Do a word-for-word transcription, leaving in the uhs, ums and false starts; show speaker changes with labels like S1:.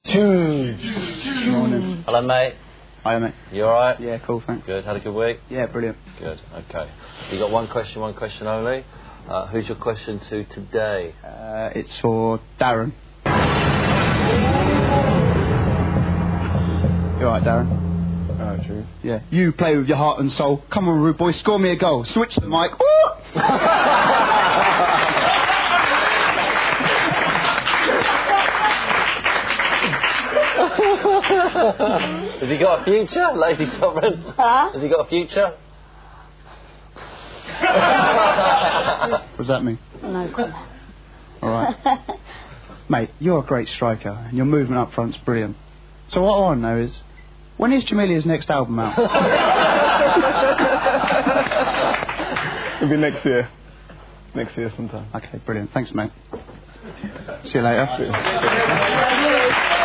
S1: Morning.
S2: Hello, mate.
S1: Hiya, mate.
S2: You alright?
S1: Yeah, cool, thanks.
S2: Good. Had a good week?
S1: Yeah, brilliant.
S2: Good. Okay. You got one question, one question only. Uh, who's your question to today?
S1: Uh, it's for Darren. You alright, Darren?
S3: Oh, jeez.
S1: Yeah. You play with your heart and soul. Come on, rude boy, score me a goal. Switch the mic.
S2: Has he got a future, Lady Sovereign?
S4: Huh?
S2: Has he got a future?
S1: What does that mean?
S4: No comment.
S1: Alright. Mate, you're a great striker, and your movement up front's brilliant. So what I want to know is, when is Jamelia's next album out?
S3: It'll be next year. Next year sometime.
S1: Okay, brilliant. Thanks, mate. See you later.